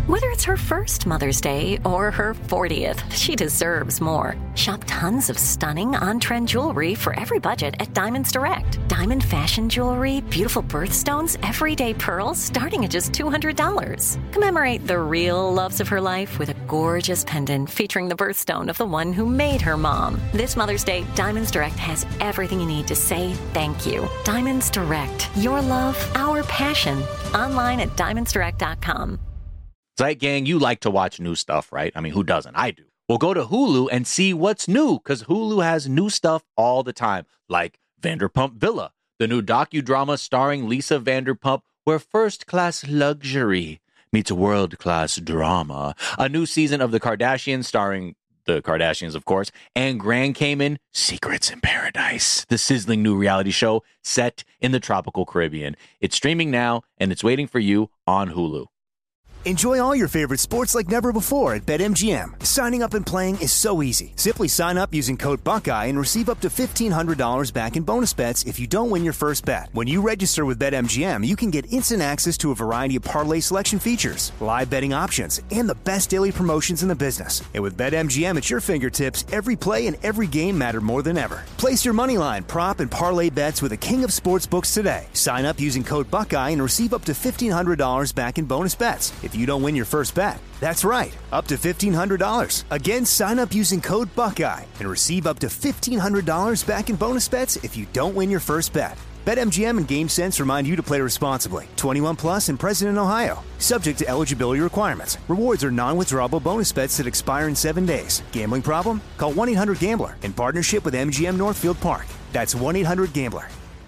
Whether it's her first Mother's Day or her 40th, she deserves more. Shop tons of stunning on-trend jewelry for every budget at Diamonds Direct. Diamond fashion jewelry, beautiful birthstones, everyday pearls starting at just $200. Commemorate the real loves of her life with a gorgeous pendant featuring the birthstone of the one who made her mom. This Mother's Day, Diamonds Direct has everything you need to say thank you. Diamonds Direct. Your love, our passion. Online at diamondsdirect.com. Zeit Gang, you like to watch new stuff, right? I mean, who doesn't? I do. Well, go to Hulu and see what's new, because Hulu has new stuff all the time, like Vanderpump Villa, the new docudrama starring Lisa Vanderpump, where first-class luxury meets world-class drama. A new season of The Kardashians starring the Kardashians, of course, and Grand Cayman, Secrets in Paradise, the sizzling new reality show set in the tropical Caribbean. It's streaming now, and it's waiting for you on Hulu. Enjoy all your favorite sports like never before at BetMGM. Signing up and playing is so easy. Simply sign up using code Buckeye and receive up to $1,500 back in bonus bets if you don't win your first bet. When you register with BetMGM, you can get instant access to a variety of parlay selection features, live betting options, and the best daily promotions in the business. And with BetMGM at your fingertips, every play and every game matter more than ever. Place your moneyline, prop, and parlay bets with the king of sportsbooks today. Sign up using code Buckeye and receive up to $1,500 back in bonus bets if you don't win your first bet. That's right, up to $1,500. Again, sign up using code Buckeye and receive up to $1,500 back in bonus bets if you don't win your first bet. BetMGM and GameSense remind you to play responsibly. 21 plus and present in Ohio. Subject to eligibility requirements. Rewards are non-withdrawable bonus bets that expire in 7 days. Gambling problem? Call 1-800-GAMBLER in partnership with MGM Northfield Park. That's 1-800-GAMBLER.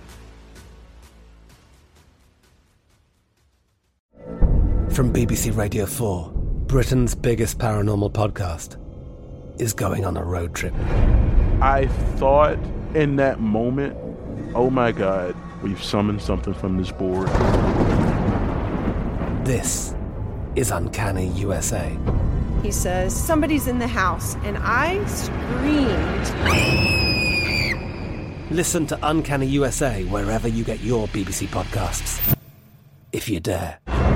From BBC Radio 4, Britain's biggest paranormal podcast is going on a road trip. I thought in that moment, oh my God, we've summoned something from this board. This is Uncanny USA. He says, somebody's in the house, and I screamed. Listen to Uncanny USA wherever you get your BBC podcasts, if you dare.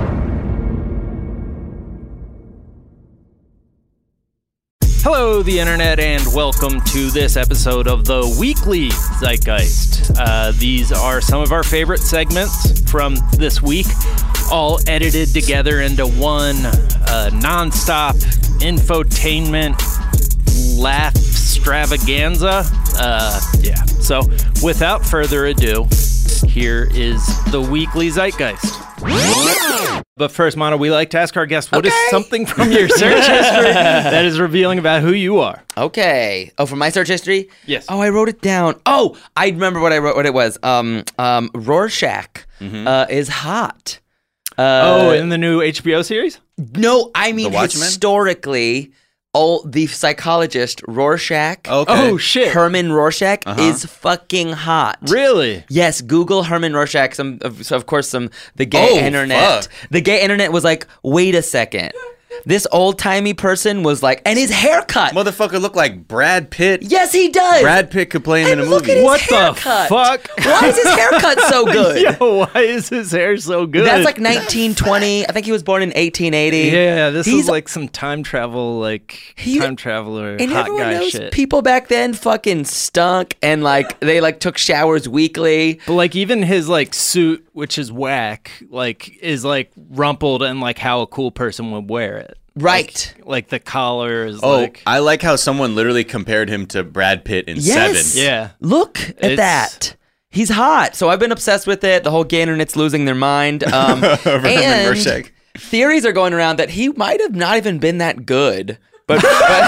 Hello, the internet, and welcome to this episode of the Weekly Zeitgeist. These are some of our favorite segments from this week, all edited together into one non-stop infotainment laugh extravaganza. So without further ado, here is the Weekly Zeitgeist. But first, Mono, we like to ask our guests, what is something from your search history that is revealing about who you are? Okay. Oh, from my search history? Yes. Oh, I wrote it down. Oh, I remember what it was. Rorschach is hot. In the new HBO series? No, I mean historically, the psychologist Rorschach. Okay. Oh, shit. Herman Rorschach is fucking hot. Really? Yes, Google Herman Rorschach. The gay internet. Fuck. The gay internet was like, wait a second. This old-timey person was like, and his haircut. Motherfucker looked like Brad Pitt. Yes, he does. Brad Pitt could play him in a look movie. at his What haircut. the fuck? Why is his haircut so good? Yo, why is his hair so good? That's like 1920. I think he was born in 1880. Yeah, this is like some time travel, time traveler, and hot everyone guy knows shit. People back then fucking stunk and they took showers weekly. But even his suit, which is whack, is rumpled and how a cool person would wear it. Right. Like the collar is I like how someone literally compared him to Brad Pitt in Yes. Seven. Yeah. Look at that. He's hot. So I've been obsessed with it. The whole gay internet's losing their mind. And Rorschach. theories are going around that he might have not even been that good. But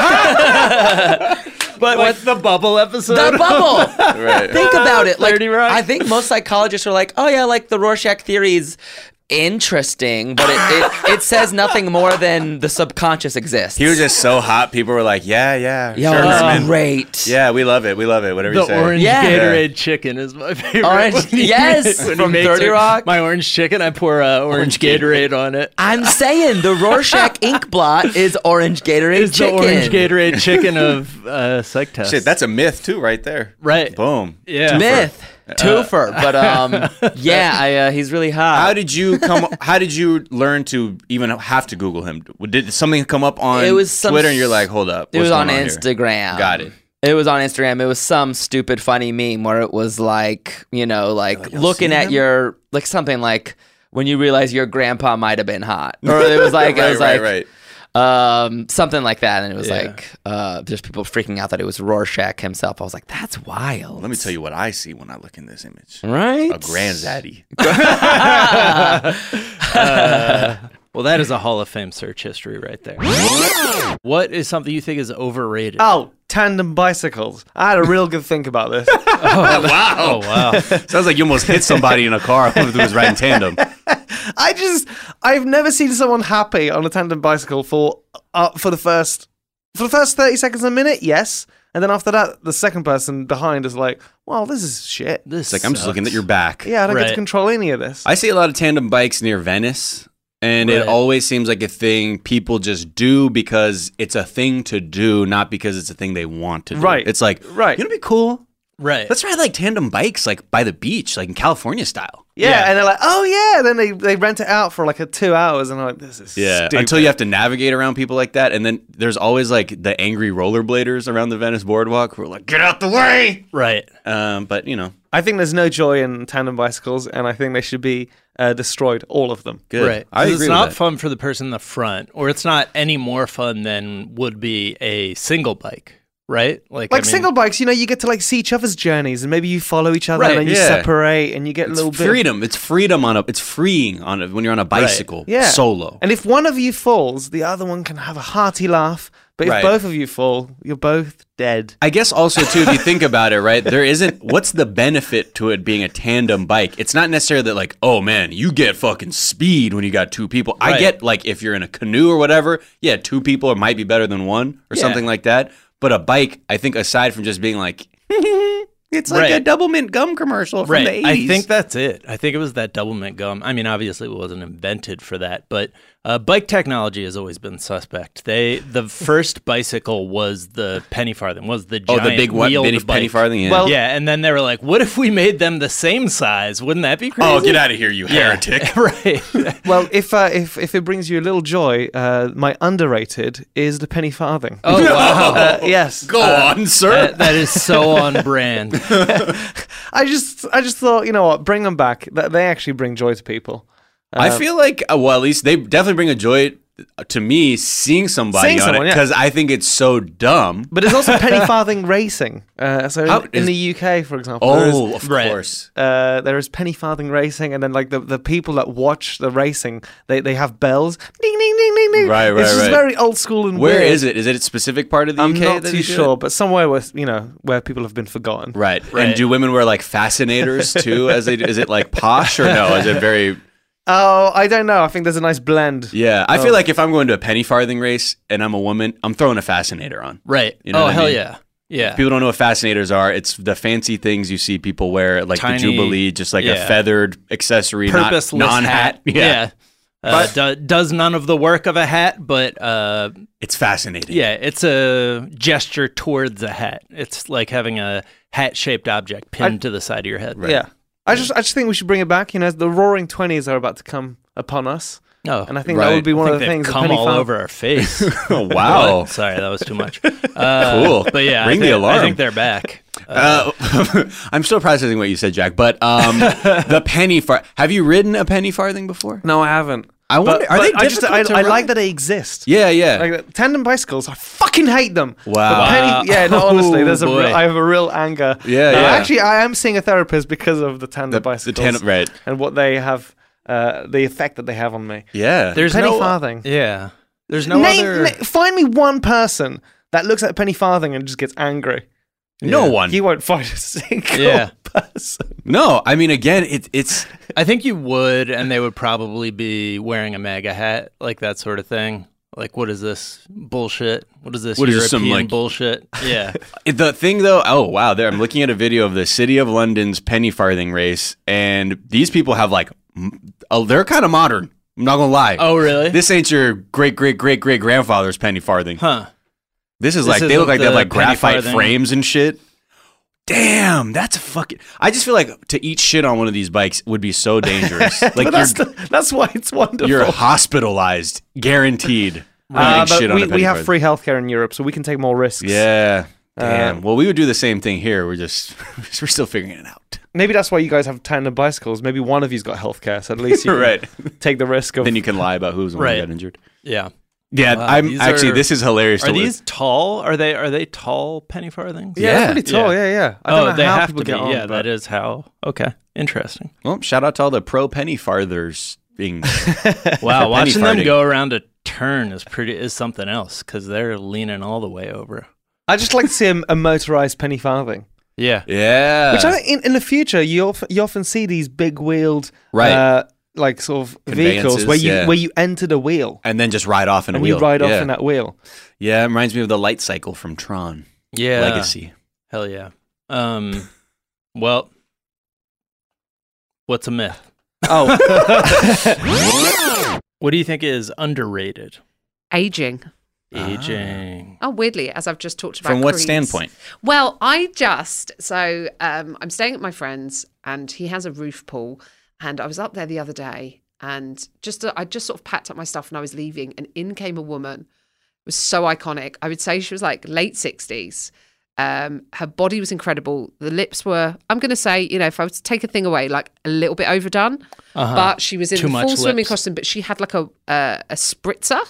what's the Bubble episode? The Bubble. Right. Think about it. 30 Rock? I think most psychologists are like, oh yeah, the Rorschach theories interesting, but it says nothing more than the subconscious exists. He was just so hot, people were like, yeah, Yo, sure, that's man. great. Yeah, we love it, whatever you The say. orange Yeah. Gatorade chicken is my favorite. Orange, yes, When he from makes 30 it- Rock. My orange chicken, I pour orange Gatorade on it. I'm saying the Rorschach ink blot is orange Gatorade It's chicken. the orange Gatorade chicken of psych test. Shit, that's a myth too right there. Right. Boom. Yeah. Myth. twofer. But he's really hot. How did you learn to even have to Google him? Did something come up on Twitter and you're like, hold up? It was on Instagram. Got it. It was on Instagram. It was some stupid funny meme where it was like, looking at your, like something like when you realize your grandpa might have been hot. Or it was like, right. Something like that. And it was like, there's people freaking out that it was Rorschach himself. I was like, that's wild. Let me tell you what I see when I look in this image. Right? A granddaddy. Well, that is a Hall of Fame search history right there. What is something you think is overrated? Oh, tandem bicycles. I had a real good think about this. Oh, wow. Sounds like you almost hit somebody in a car who was riding tandem. I've never seen someone happy on a tandem bicycle for the first 30 seconds a minute, yes. And then after that, the second person behind is like, well, this is shit. It's like, I'm just looking at your back. Yeah, I don't get to control any of this. I see a lot of tandem bikes near Venice. And it always seems like a thing people just do because it's a thing to do, not because it's a thing they want to do. Right. It's like, you know what'd be cool? Right. Let's ride like tandem bikes like by the beach, like in California style. Yeah. And they're like, oh yeah. Then they rent it out for like 2 hours and I'm like, this is stupid. Until you have to navigate around people like that. And then there's always like the angry rollerbladers around the Venice boardwalk who are like, get out the way. Right. But you know. I think there's no joy in tandem bicycles and I think they should be destroyed, all of them. Good. Right. I agree it's with not that. fun for the person in the front, or it's not any more fun than would be a single bike. Right? Single bikes, you get to like see each other's journeys and maybe you follow each other and then you separate and you get a little bit freedom. It's freedom it's freeing when you're on a bicycle solo. And if one of you falls, the other one can have a hearty laugh. But if both of you fall, you're both dead. I guess also too, if you think about it, right, what's the benefit to it being a tandem bike? It's not necessarily that like, oh man, you get fucking speed when you got two people. Right. I get like if you're in a canoe or whatever, 2 people might be better than one or something like that. But a bike, I think, aside from just being like, it's like a Double Mint gum commercial from the 80s. I think that's it. I think it was that Double Mint gum. I mean, obviously, it wasn't invented for that, but bike technology has always been suspect. The first bicycle was the penny farthing, was the giant the big wheeled penny farthing. Yeah. Well, and then they were like, "What if we made them the same size? Wouldn't that be crazy?" Oh, get out of here, you heretic! Right. Well, if it brings you a little joy, my underrated is the penny farthing. Oh wow! Yes. Go on, sir. That is so on brand. I just thought, you know what, bring them back. They actually bring joy to people. I feel like, at least they definitely bring a joy to me seeing somebody on it because I think it's so dumb. But there's also penny farthing racing. In the UK, for example, of course, there is penny farthing racing, and then like the people that watch the racing, they have bells, ding ding ding ding ding. Right. It's just very old school and Where weird. is it? Is it a specific part of the UK? I'm not too sure, but somewhere where people have been forgotten. Right. And do women wear like fascinators too? Is it like posh or no? Is it very? Oh, I don't know. I think there's a nice blend. Yeah, I feel like if I'm going to a penny farthing race and I'm a woman, I'm throwing a fascinator on. Right. You know what I hell mean? yeah. Yeah. If people don't know what fascinators are, it's the fancy things you see people wear, like Tiny, the Jubilee, just like a feathered accessory, purposeless non-hat. Yeah. Does none of the work of a hat, but it's fascinating. Yeah, it's a gesture towards a hat. It's like having a hat-shaped object pinned to the side of your head. Right. Yeah. I just think we should bring it back. The Roaring 20s are about to come upon us. Oh, and I think that would be one of the things. Come all over our face. Oh, wow. Sorry, that was too much. Cool. But yeah, ring the alarm. I think they're back. I'm still processing what you said, Jack. But the penny farthing. Have you ridden a penny farthing before? No, I haven't. I wonder. Are they difficult to I ride? like that they exist. Yeah. Like tandem bicycles, I fucking hate them. Wow. Honestly, I have a real anger. Yeah. Actually, I am seeing a therapist because of the tandem bicycles. The tandem, right? And what they have, the effect that they have on me. Yeah. There's penny no farthing. Yeah. There's no other. Find me one person that looks at a penny farthing and just gets angry. No one. You won't find a single person. No, I mean, again, it's. I think you would, and they would probably be wearing a MAGA hat, like that sort of thing. Like, what is this bullshit? What is this European bullshit? Yeah. The thing, though, I'm looking at a video of the City of London's penny farthing race, and these people have, like, they're kind of modern. I'm not going to lie. Oh, really? This ain't your great-great-great-great-grandfather's penny farthing. Huh. They look like they have, like, graphite frames and shit. Damn, that's a fucking. I just feel like to eat shit on one of these bikes would be so dangerous. Like that's why it's wonderful. You're hospitalized, guaranteed. But we have free healthcare in Europe, so we can take more risks. Yeah. Damn. Well, we would do the same thing here. We're still figuring it out. Maybe that's why you guys have tandem bicycles. Maybe one of you's got healthcare, so at least you can take the risk of. Then you can lie about who's the one who got injured. Yeah. Yeah, this is hilarious. Are these tall? Are they tall penny farthings? Yeah, they're pretty tall. Yeah. I don't know they how have people to be. get on, Yeah, but- that is how. Okay, interesting. Well, shout out to all the pro penny farthers being. Wow, watching them farting. go around a turn is something else because they're leaning all the way over. I just like to see a motorized penny farthing. Yeah, Yeah. Which I think in the future you often see these big wheeled, Right. like sort of vehicles Conveyances, where you enter the wheel and then just ride off in a and wheel. you ride off Yeah. in that wheel. Yeah, it reminds me of the light cycle from Tron. yeah. Legacy. Hell yeah. Well, what's a myth? Oh, What do you think is underrated? Aging. Aging. Oh, weirdly, as I've just talked about. From what creams. standpoint? Well, I'm staying at my friend's, and he has a roof pool, and I was up there the other day, and I just sort of packed up my stuff, and I was leaving, and in came a woman. It was so iconic. I would say she was like late 60s. Her body was incredible. The lips were, I'm going to say, if I was to take a thing away, like a little bit overdone. But she was in Too the full much swimming lips. costume, but she had like a spritzer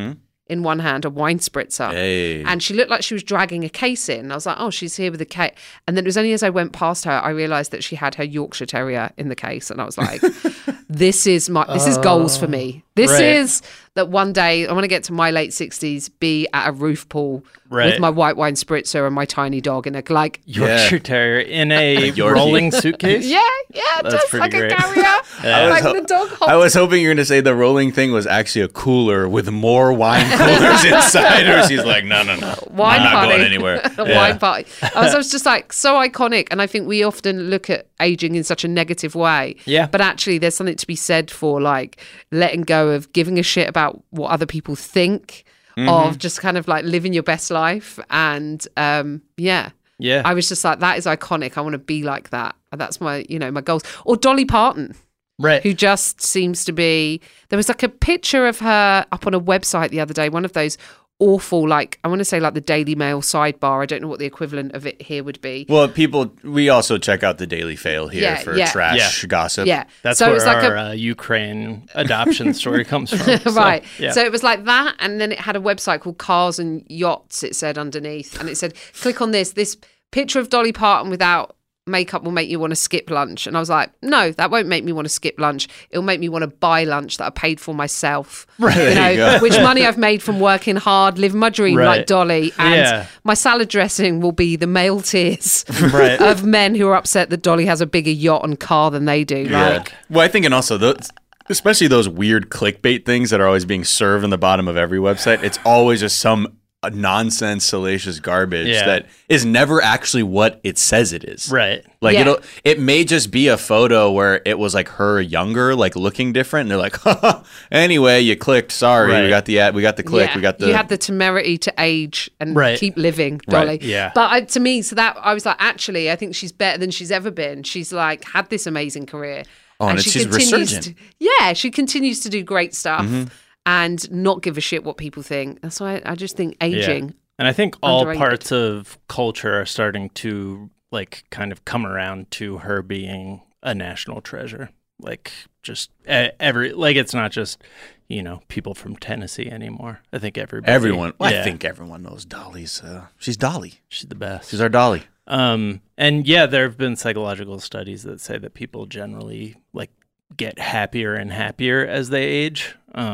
in one hand, a wine spritzer. Hey. And she looked like she was dragging a case in. I was like, oh, she's here with a case. And then it was only as I went past her, I realised that she had her Yorkshire Terrier in the case. And I was like, this is goals for me. This Right. is that one day I want to get to my late 60s, be at a roof pool Right. with my white wine spritzer and my tiny dog in a like Yorkshire Terrier in a Yorkie. rolling suitcase? yeah, That's just pretty like great. a carrier. Like the dog hops. I was hoping you were going to say the rolling thing was actually a cooler with more wine coolers inside her. She's like, no. Wine I'm not party. going anywhere. A Yeah. wine party. I was just like so iconic, and I think we often look at aging in such a negative way. Yeah. But actually, there's something to be said for like letting go of giving a shit about what other people think, of just kind of like living your best life, and Yeah. I was just like, that is iconic. I want to be like that. And that's my my goals. Or Dolly Parton. Right. Who just seems to be. There was like a picture of her up on a website the other day, one of those awful, like, I want to say like the Daily Mail sidebar. I don't know what the equivalent of it here would be. Well, we also check out the Daily Fail here Yeah, for yeah. trash gossip. Yeah. That's so it where was like our Ukraine adoption story comes from. So, right. yeah. So it was like that. And then it had a website called Cars and Yachts, it said underneath. And it said, click on this picture of Dolly Parton without makeup will make you want to skip lunch. And I was like, no, that won't make me want to skip lunch. It'll make me want to buy lunch that I paid for myself. Right. There you go. Which money I've made from working hard, living my dream Right. like Dolly. And Yeah. my salad dressing will be the male tears Right. of men who are upset that Dolly has a bigger yacht and car than they do. Like, Well, I think, and also especially those weird clickbait things that are always being served in the bottom of every website. It's always just some nonsense, salacious garbage that is never actually what it says it is. Right. Like Yeah. it may just be a photo where it was like her younger, like looking different. And they're like, anyway, you clicked. Sorry, Right. we got the ad, we got the click, we got the. You had the temerity to age and Right. keep living, Dolly. Right, yeah. But to me, so that I was like, actually, I think she's better than she's ever been. She's like had this amazing career. Oh, and she she's continues resurgent. she continues to do great stuff Mm-hmm. and not give a shit what people think. That's why I just think aging. Yeah. And I think all Underrated. parts of culture are starting to like kind of come around to her being a national treasure. Like just it's not just, people from Tennessee anymore. I think everyone. Well, Yeah. I think everyone knows Dolly's. She's Dolly. She's the best. She's our Dolly. And there have been psychological studies that say that people generally like get happier and happier as they age.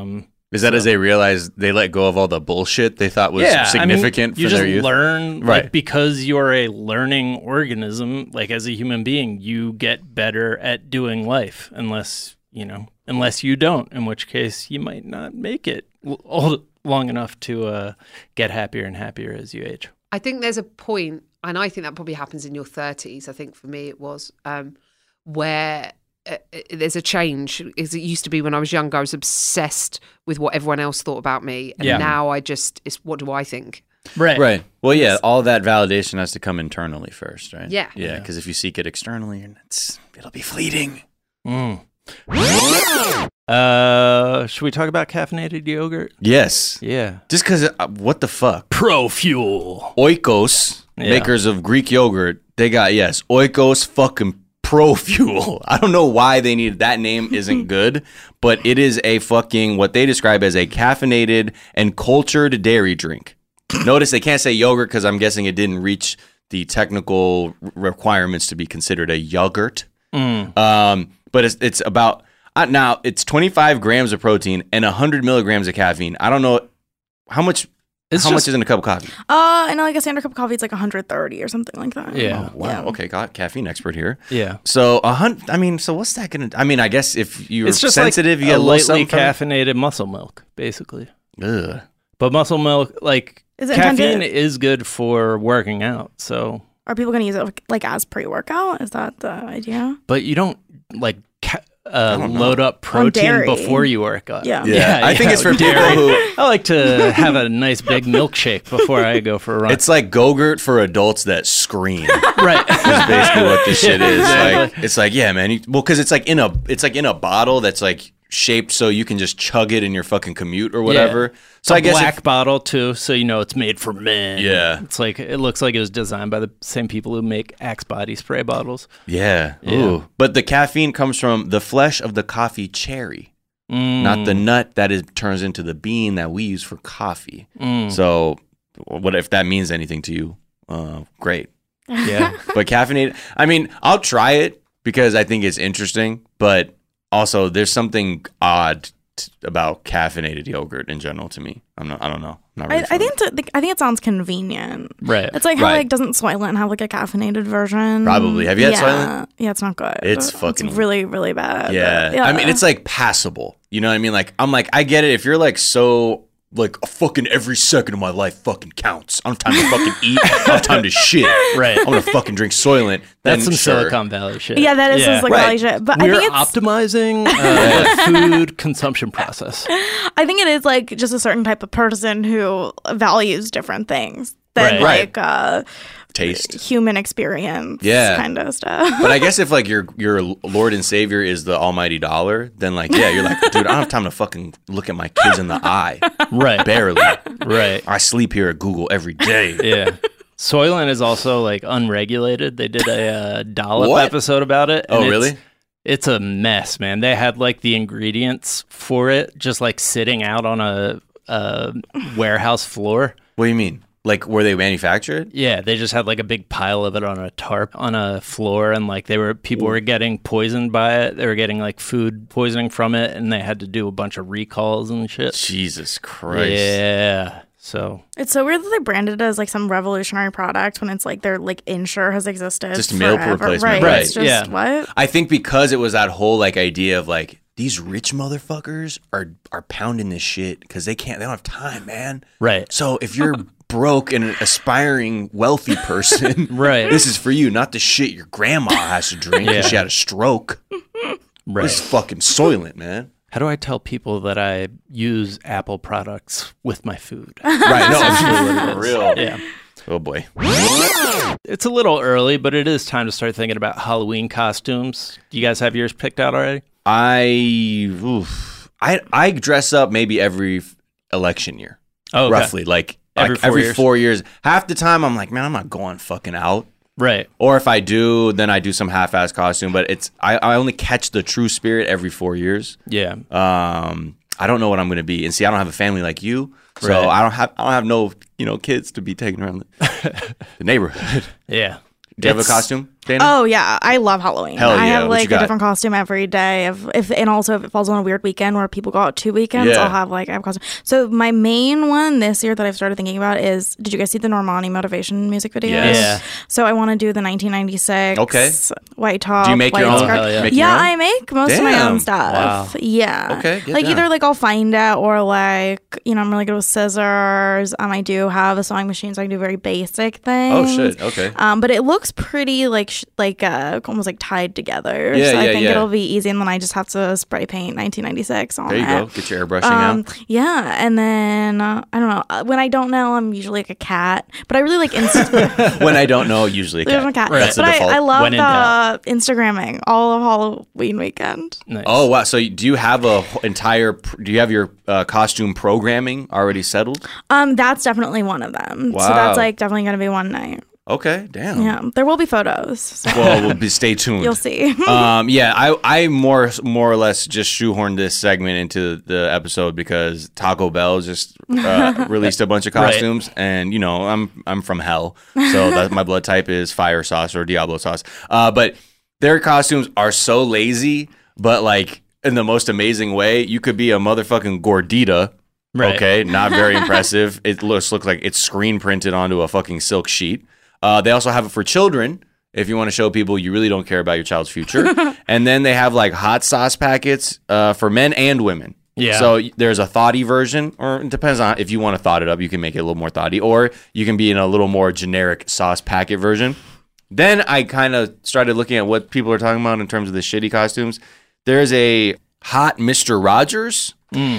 Is that as they realize they let go of all the bullshit they thought was significant you for just their youth? learn, Right. like, because you're a learning organism, like as a human being, you get better at doing life unless you don't, in which case you might not make it long enough to get happier and happier as you age. I think there's a point, and I think that probably happens in your 30s. I think for me it was where there's a change. As it used to be when I was younger, I was obsessed with what everyone else thought about me, and Yeah. now it's what do I think? Right. Well, yeah, all that validation has to come internally first, right? Yeah. Yeah, because if you seek it externally, it'll be fleeting. Should we talk about caffeinated yogurt? Yes. Yeah. Just because, what the fuck? Pro Fuel. Oikos, makers of Greek yogurt, they got, Oikos fucking Pro Fuel. I don't know why they needed that name isn't good, but it is a fucking, what they describe as a caffeinated and cultured dairy drink. Notice they can't say yogurt because I'm guessing it didn't reach the technical requirements to be considered a yogurt. But it's about, now it's 25 grams of protein and 100 milligrams of caffeine. I don't know how much is in a cup of coffee? I know, like a standard cup of coffee, it's like 130 or something like that. Yeah. Oh, wow. Yeah. Okay, got caffeine expert here. Yeah. So so what's that gonna? I mean, I guess if you're it's just sensitive, like you get a a little lightly something from it? caffeinated muscle milk, basically. Ugh. But muscle milk, like Is it caffeine intended- is good for working out. So, Are people going to use it like as pre-workout? Is that the idea? but you don't like load up protein dairy. before you work out. Yeah. I think it's for people who. I like to have a nice big milkshake before I go for a run. It's like Go-Gurt for adults that scream. right. Is basically what this shit is. Exactly. Like, it's like, yeah, man. Because it's like in a bottle that's like shaped so you can just chug it in your fucking commute or whatever. Yeah. So I I guess black bottle too, so you know it's made for men. Yeah. It's like it looks like it was designed by the same people who make Axe body spray bottles. Yeah. Yeah. Ooh. But the caffeine comes from the flesh of the coffee cherry, not the nut that turns into the bean that we use for coffee. So, what if that means anything to you? Great. Yeah. But caffeinated, I mean, I'll try it because I think it's interesting, but also there's something odd about caffeinated yogurt in general to me. I don't know. I'm not really I think it sounds convenient. Right. It's like how Right. like doesn't Soylent have like a caffeinated version? Probably. Have you had yeah. Soylent? Yeah, it's not good. It's fucking- really, really bad. Yeah. I mean, it's like passable. You know what I mean? Like, I'm like, I get it. If you're like so, like, fucking every second of my life fucking counts. I don't have time to fucking eat. I don't have time to shit. Right. I'm going to fucking drink Soylent. That's then some sure. Silicon Valley shit. Yeah, that is some Silicon Valley shit. But We're I think it's optimizing the food consumption process. I think it is like just a certain type of person who values different things than Right. like Taste. human experience Yeah. kind of stuff. But I guess if like your Lord and Savior is the almighty dollar, then like, yeah, you're like, dude, I don't have time to fucking look at my kids in the eye. Right. Barely. Right. I sleep here at Google every day. Yeah. Soylent is also like unregulated. They did a Dollop What? episode about it. Oh, and really? It's a mess, man. They had like the ingredients for it just like sitting out on a warehouse floor. What do you mean? Like where they manufacture it? Yeah, they just had like a big pile of it on a tarp on a floor, and like people were getting poisoned by it. They were getting like food poisoning from it, and they had to do a bunch of recalls and shit. Jesus Christ. Yeah. So It's so weird that they branded it as like some revolutionary product when it's like their like Ensure has existed. Just meal forever. replacement. Right. Right. It's just Yeah. what? I think because it was that whole like idea of like these rich motherfuckers are pounding this shit because they don't have time, man. right. So if you're broke and an aspiring wealthy person, Right. this is for you, not the shit your grandma has to drink because Yeah. she had a stroke. Right. This is fucking Soylent, man. How do I tell people that I use Apple products with my food? Right? No, That's for real. Yeah. Oh boy. It's a little early, but it is time to start thinking about Halloween costumes. Do you guys have yours picked out already? I dress up maybe every election year. Oh, okay. Roughly, like Every 4 years? 4 years. Half the time, I'm like, man, I'm not going fucking out. Right. Or if I do, then I do some half-ass costume. But I only catch the true spirit every 4 years. Yeah. I don't know what I'm going to be, and see, I don't have a family like you, so Right. I don't have no kids to be taking around the neighborhood. Yeah. Do you have a costume, Dana? Oh yeah, I love Halloween. Hell I yeah, have what you like a got? different costume every day. And also if it falls on a weird weekend where people go out 2 weekends, Yeah. I have a costume. So my main one this year that I've started thinking about is, did you guys see the Normani motivation music video? Yes. Yeah. So I want to do the 1996 Okay. white top. Do you make white your own? skirt. Hell yeah. Make your Yeah, own? I make most of my Damn. own stuff. Wow. Yeah. Okay, get Like down. either like I'll find it or like, I'm really good with scissors. I do have a sewing machine, so I can do very basic things. Oh shit. Okay. But it looks pretty like almost like tied together. Yeah, so I yeah, think yeah. it'll be easy, and then I just have to spray paint 1996 on There you it. go. Get your airbrushing out. Yeah, and then I don't know. When I don't know, I'm usually like a cat, but I really like Instagram. When I don't know, usually a cat. I'm a cat. That's the But default. I love When in doubt. Instagramming all of Halloween weekend. Nice. Oh wow! So do you have do you have your costume programming already settled? That's definitely one of them. So Wow. that's like definitely gonna be one night. Okay, damn. Yeah, there will be photos. So. Well, stay tuned. You'll see. I more or less just shoehorned this segment into the episode because Taco Bell just released a bunch of costumes, and I'm from hell, so my blood type is fire sauce or Diablo sauce. But their costumes are so lazy, but like in the most amazing way. You could be a motherfucking gordita. Right. Okay, not very impressive. It looks like it's screen printed onto a fucking silk sheet. They also have it for children if you want to show people you really don't care about your child's future. And then they have like hot sauce packets for men and women. Yeah. So there's a thoughty version, or it depends on if you want to thought it up, you can make it a little more thoughty, or you can be in a little more generic sauce packet version. Then I kind of started looking at what people are talking about in terms of the shitty costumes. There's a hot Mr. Rogers.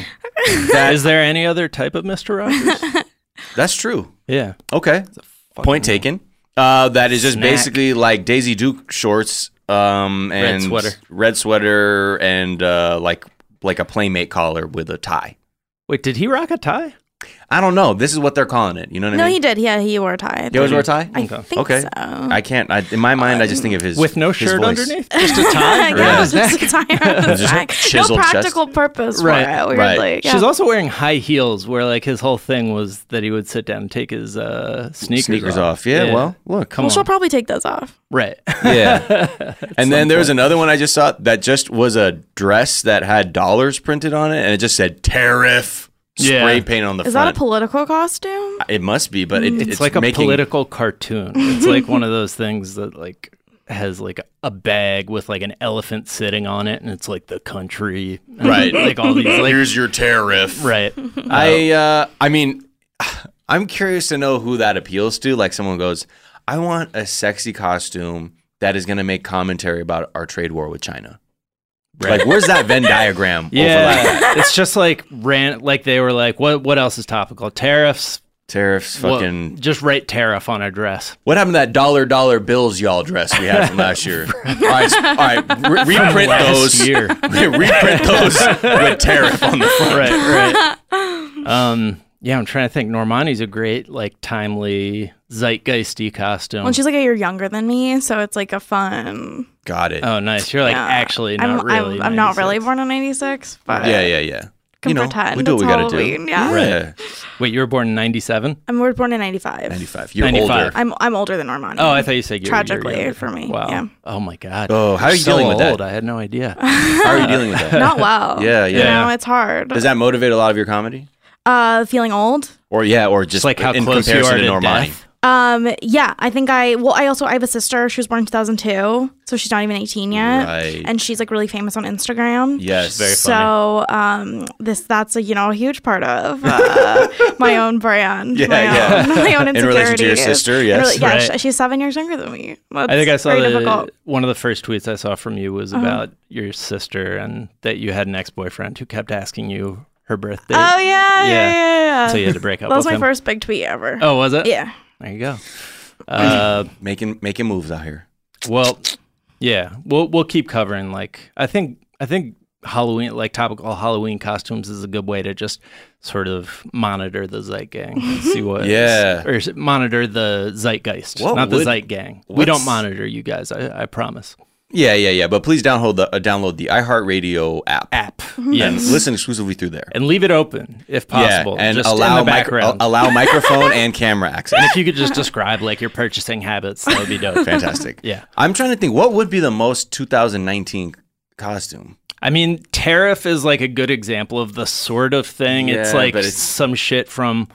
Is there any other type of Mr. Rogers? That's true. Yeah. Okay. Point taken. That is just basically like Daisy Duke shorts, and red sweater, and like a Playmate collar with a tie. Wait, did he rock a tie? I don't know. This is what they're calling it. You know what I No, mean? he did. Yeah, he wore a tie. He always wore a tie? I think Okay. so. I can't. In my mind, I just think of his With no his shirt voice. underneath? Just a tie? Yeah, just a tie around his Just neck. No chiseled chest. practical purpose for Right, it, weirdly. right. Yeah. She's also wearing high heels, where like his whole thing was that he would sit down and take his sneakers off. Yeah, well, look. Come Well, she'll on. probably take those off. Right. Yeah. And then there was another one I just saw that just was a dress that had dollars printed on it, and it just said tariff spray painted on the Is front. that a political costume? It must be, but It's like a political cartoon. It's like one of those things that like has like a bag with like an elephant sitting on it, and it's like the country, and, Right. like all these like Here's your tariff. right. I mean, I'm curious to know who that appeals to. Like someone goes, I want a sexy costume that is going to make commentary about our trade war with China. Right. Like, where's that Venn diagram? overlap? Yeah, it's just like like they were like, what else is topical? Tariffs. Tariffs, Well, fucking. just write tariff on a dress. What happened to that dollar bills y'all dress we had from last year? All right, reprint Last those. year. Reprint those with tariff on the front. Right. Yeah, I'm trying to think. Normani's a great, like, timely, zeitgeisty costume. Well, she's like a year younger than me, so it's like a fun. Got it. Oh, nice. You're like Yeah. actually not really. I'm not really 96. born in '96, but Yeah. can pretend. we do what we it's got to do. Halloween, yeah. Yeah. Wait, you were born in 97? We were born in '95. 95. You're 95. older. I'm older than Normani. Oh, I thought you said you're Tragically younger. for me. Wow. Yeah. Oh my God. Oh, how are you So dealing with that? old. I had no idea. How are you dealing with that? Not well. Yeah. You know, it's hard. Does that motivate a lot of your comedy? Feeling old. Or just like how in close you comparison are to to Normani? death? Yeah, I think I have a sister. She was born in 2002, so she's not even 18 yet. Right. And she's like really famous on Instagram. Yes. Very So, that's a huge part of my own brand. Yeah, my yeah. own, my own In relation to your insecurities. sister, yes. Yeah, Right. she's 7 years younger than me. That's I think I saw very difficult. one of the first tweets I saw from you was about your sister and that you had an ex-boyfriend who kept asking you her birthday. Oh yeah. So you had to break up That was with my him. first big tweet ever. Oh, was it? Yeah. There you go. Making moves out here. Well, yeah, we'll keep covering. Like, I think Halloween, like topical Halloween costumes, is a good way to just sort of monitor the Zeit Gang, and see what, or monitor the zeitgeist, not the Zeit Gang. We don't monitor you guys, I promise. Yeah. But please download the iHeartRadio app. Yes. And listen exclusively through there. And leave it open if possible. Yeah, and just allow in the background. allow microphone and camera access. And if you could just describe like your purchasing habits, that would be dope. Fantastic. Yeah. I'm trying to think, what would be the most 2019 costume? I mean, tariff is like a good example of the sort of thing. Yeah, it's like but it's- some shit from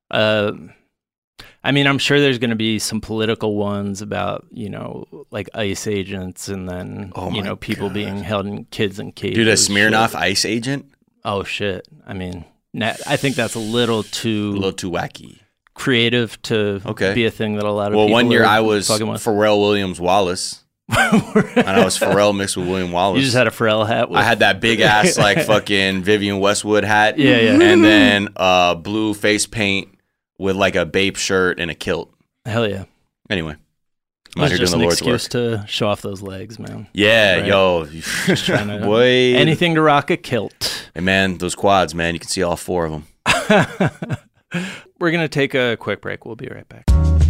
I mean, I'm sure there's going to be some political ones about, like ICE agents and then, people being held in kids in cages. Dude, a Smirnoff ICE agent? Oh, shit. I mean, I think that's a little too wacky. creative to be a thing that a lot of people. Well, one year are I was fucking with. Pharrell Williams Wallace. And I was Pharrell mixed with William Wallace. You just had a Pharrell hat. I had that big ass like fucking Vivian Westwood hat. Yeah. And then blue face paint with like a Bape shirt and a kilt. Hell yeah. Anyway. I'm out here doing the Lord's work. It's just an excuse to show off those legs, man. Yeah, right? Yo. Just trying to anything to rock a kilt. Hey, man, those quads, man. You can see all 4 of them. We're going to take a quick break. We'll be right back.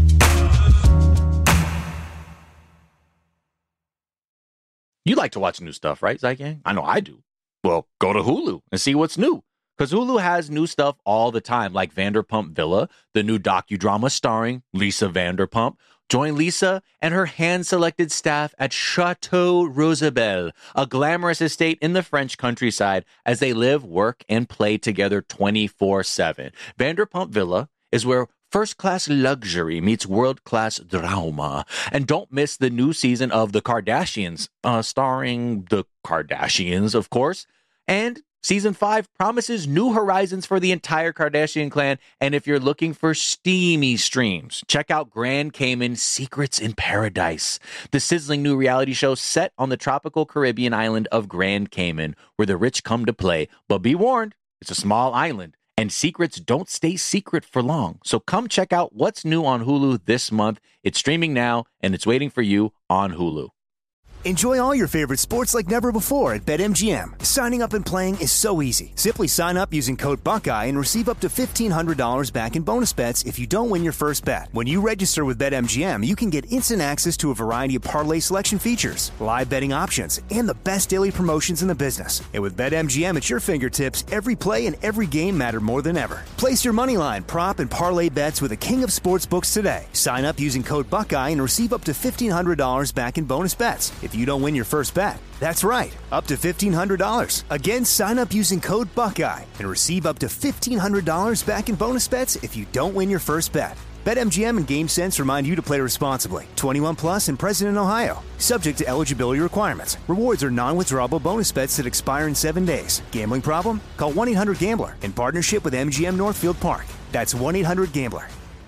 You like to watch new stuff, right, Zygang? I know I do. Well, go to Hulu and see what's new. Because Hulu has new stuff all the time, like Vanderpump Villa, the new docudrama starring Lisa Vanderpump. Join Lisa and her hand-selected staff at Chateau Rosabelle, a glamorous estate in the French countryside, as they live, work, and play together 24/7. Vanderpump Villa is where first-class luxury meets world-class drama. And don't miss the new season of The Kardashians, starring the Kardashians, of course. And Season 5 promises new horizons for the entire Kardashian clan. And if you're looking for steamy streams, check out Grand Cayman Secrets in Paradise, the sizzling new reality show set on the tropical Caribbean island of Grand Cayman, where the rich come to play. But be warned, it's a small island, and secrets don't stay secret for long. So come check out what's new on Hulu this month. It's streaming now, and it's waiting for you on Hulu. Enjoy all your favorite sports like never before at BetMGM. Signing up and playing is so easy. Simply sign up using code Buckeye and receive up to $1,500 back in bonus bets if you don't win your first bet. When you register with BetMGM, you can get instant access to a variety of parlay selection features, live betting options, and the best daily promotions in the business. And with BetMGM at your fingertips, every play and every game matter more than ever. Place your moneyline, prop, and parlay bets with the king of sportsbooks today. Sign up using code Buckeye and receive up to $1,500 back in bonus bets if you don't win your first bet. That's right, up to $1,500. Again, sign up using code Buckeye and receive up to $1,500 back in bonus bets if you don't win your first bet. BetMGM and GameSense remind you to play responsibly. 21 plus and present in Ohio. Subject to eligibility requirements. Rewards are non-withdrawable bonus bets that expire in 7 days. Gambling problem? Call 1-800-GAMBLER in partnership with MGM Northfield Park. That's 1-800-GAMBLER.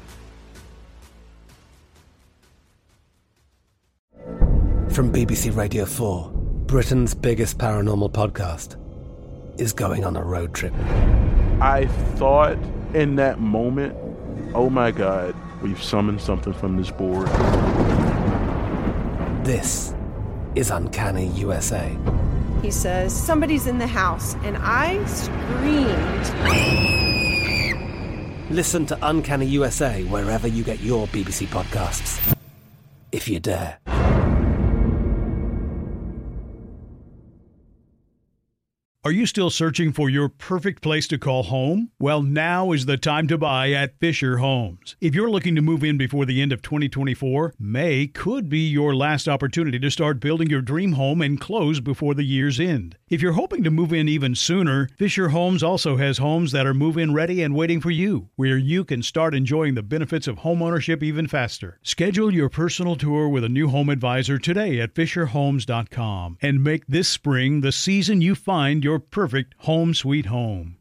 From BBC Radio 4, Britain's biggest paranormal podcast is going on a road trip. I thought in that moment, oh my God, we've summoned something from this board. This is Uncanny USA. He says, somebody's in the house, and I screamed. Listen to Uncanny USA wherever you get your BBC podcasts, if you dare. Are you still searching for your perfect place to call home? Well, now is the time to buy at Fisher Homes. If you're looking to move in before the end of 2024, May could be your last opportunity to start building your dream home and close before the year's end. If you're hoping to move in even sooner, Fisher Homes also has homes that are move-in ready and waiting for you, where you can start enjoying the benefits of homeownership even faster. Schedule your personal tour with a new home advisor today at FisherHomes.com and make this spring the season you find your perfect home sweet home.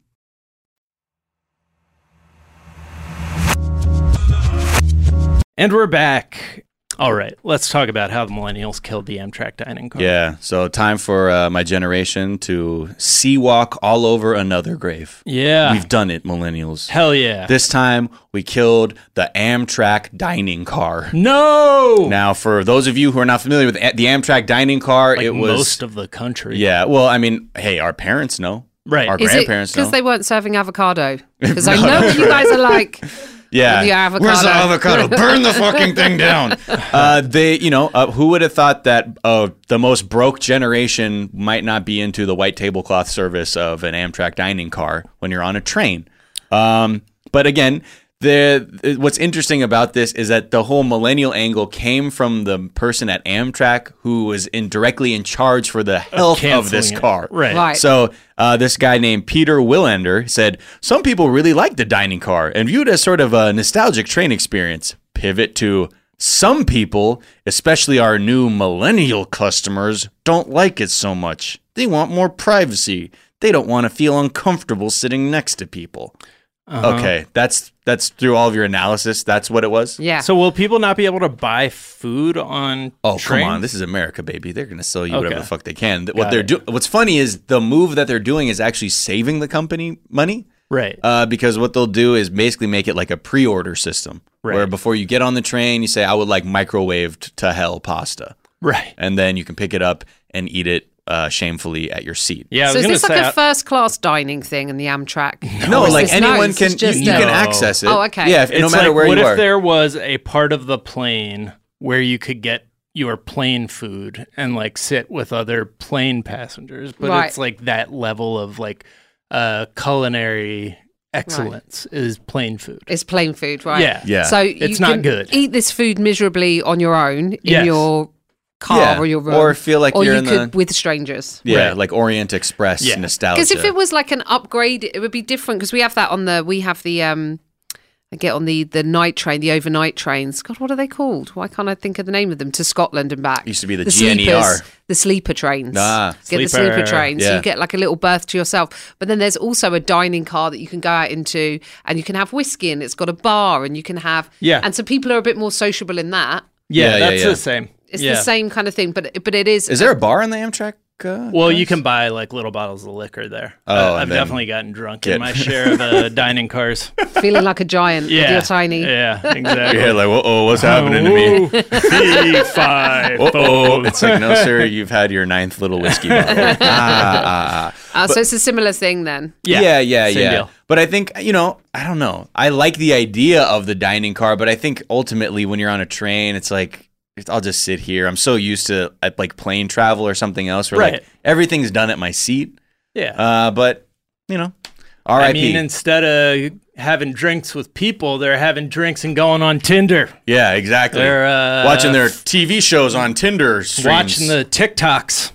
And we're back. All right, let's talk about how the millennials killed the Amtrak dining car. Yeah, so time for my generation to sea-walk all over another grave. Yeah. We've done it, millennials. Hell yeah. This time, we killed the Amtrak dining car. No! Now, for those of you who are not familiar with the Amtrak dining car, like it was... most of the country. Yeah, well, I mean, hey, our parents know. Right. Our grandparents know. Because they weren't serving avocado? Because I know what you guys are like... Yeah, where's the avocado? Burn the fucking thing down. Who would have thought that the most broke generation might not be into the white tablecloth service of an Amtrak dining car when you're on a train? But again, what's interesting about this is that the whole millennial angle came from the person at Amtrak who was directly in charge for the health of this car. Right. So this guy named Peter Willander said, some people really like the dining car and view it as sort of a nostalgic train experience. Pivot to some people, especially our new millennial customers, don't like it so much. They want more privacy. They don't want to feel uncomfortable sitting next to people. Okay, that's through all of your analysis. That's what it was. Yeah. So will people not be able to buy food on? Oh, trains? come on! This is America, baby. They're gonna sell you whatever Okay. the fuck they can. Got What they're it. doing. What's funny is the move that they're doing is actually saving the company money. Right. Because what they'll do is basically make it like a pre-order system, Right. where before you get on the train, you say, "I would like microwaved to hell pasta," Right. and then you can pick it up and eat it shamefully at your seat. Yeah. I So was is gonna this say, like a first class dining thing in the Amtrak? No, Or is like this- anyone it's can you just can a- access it. Oh, okay. Yeah, no it's matter like, where what you if are. there was a part of the plane where you could get your plane food and like sit with other plane passengers, but Right. it's like that level of like culinary excellence is plane food. It's plain food, right? Yeah. Yeah. So It's you not can good. Eat this food miserably on your own in Yes. your car Yeah. or your room, Or feel like or you're you in could the- with strangers. Yeah, Right. like Orient Express Yeah. nostalgia. Because if it was like an upgrade, it would be different. Because we have that on we have the I get on the night train, the overnight trains. God, what are they called? Why can't I think of the name of them? To Scotland and back. Used to be the sleepers, GNER. the sleeper trains. Ah, Get the sleeper, sleeper train. So yeah. you get like a little berth to yourself. But then there's also a dining car that you can go out into, and you can have whiskey, and it's got a bar, and you can have. Yeah. And so people are a bit more sociable in that. Yeah, Yeah, that's yeah. the same. It's Yeah. the same kind of thing, but it is. Is there a bar on the Amtrak? Well, you can buy like little bottles of liquor there. Oh, I've and then definitely gotten drunk get- in my share of dining cars. feeling like a giant. Yeah, You're tiny. Yeah, exactly. Yeah, like, uh-oh, what's happening to me? Fee-fi, Uh-oh. It's like, no, sir, you've had your 9th little whiskey bottle. So it's a similar thing then. Yeah, same deal. But I think, I don't know. I like the idea of the dining car, but I think ultimately when you're on a train, it's like, I'll just sit here. I'm so used to like plane travel or something else where Right. like everything's done at my seat. Yeah. But, RIP. I mean, instead of having drinks with people, they're having drinks and going on Tinder. Yeah, exactly. They're watching their TV shows on Tinder streams. watching the TikToks.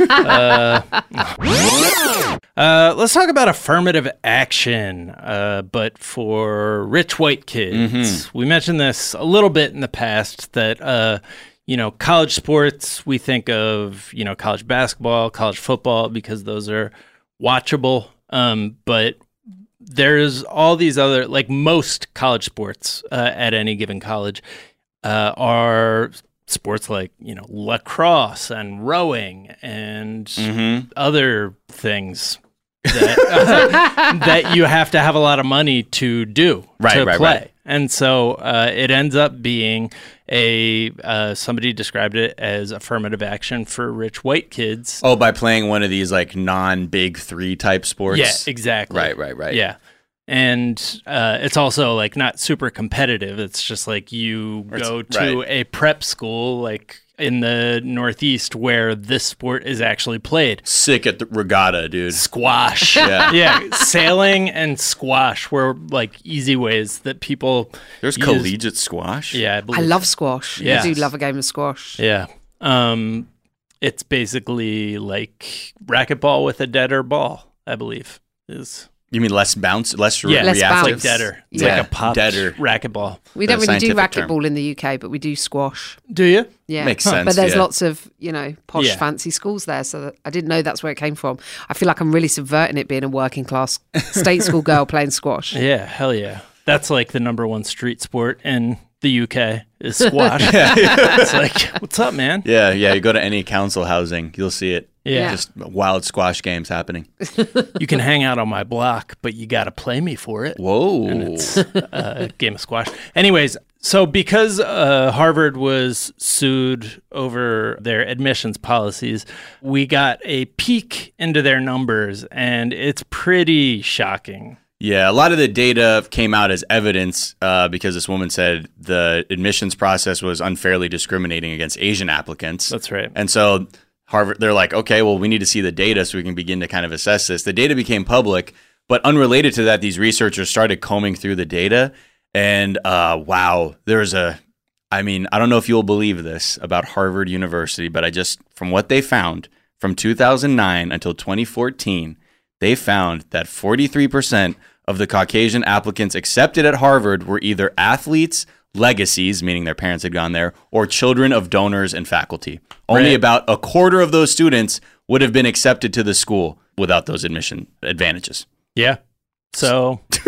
Let's talk about affirmative action, but for rich white kids. Mm-hmm. We mentioned this a little bit in the past that, college sports, we think of, college basketball, college football, because those are watchable. But there's all these other, like most college sports at any given college are sports like, lacrosse and rowing and other things that, that you have to have a lot of money to do, to play. Right. And so it ends up being somebody described it as affirmative action for rich white kids. Oh, by playing one of these like non-big 3 type sports? Yeah, exactly. Right. Yeah. And it's also like not super competitive. It's just like you go to a prep school like in the Northeast where this sport is actually played. Sick at the regatta, dude. Squash. Yeah. Yeah. Sailing and squash were like easy ways that people There's use. collegiate squash? Yeah, I I believe. love squash. Yes. I do love a game of squash. Yeah. It's basically like racquetball with a deader ball, I believe. You mean less bounce, less Yeah, Less reactive? bounce. It's like deader. It's Yeah. like a popped Deader. racquetball. We don't The really do scientific term. racquetball in the UK, but we do squash. Do you? Yeah, Makes sense, But there's yeah. lots of posh, Yeah. fancy schools there, so that I didn't know that's where it came from. I feel like I'm really subverting it, being a working class state school girl playing squash. Yeah, hell yeah. That's like the number one street sport in the UK is squash. It's like, what's up, man? Yeah. You go to any council housing, you'll see it. Yeah. Just wild squash games happening. You can hang out on my block, but you got to play me for it. Whoa. And it's a game of squash. Anyways, so because Harvard was sued over their admissions policies, we got a peek into their numbers, and it's pretty shocking. Yeah, a lot of the data came out as evidence because this woman said the admissions process was unfairly discriminating against Asian applicants. That's right. And so Harvard, they're like, okay, well, we need to see the data so we can begin to kind of assess this. The data became public, but unrelated to that, these researchers started combing through the data. And wow, I don't know if you'll believe this about Harvard University, but from what they found from 2009 until 2014, they found that 43% of the Caucasian applicants accepted at Harvard were either athletes, legacies, meaning their parents had gone there, or children of donors and faculty. Only Right. about a quarter of those students would have been accepted to the school without those admission advantages. Yeah. So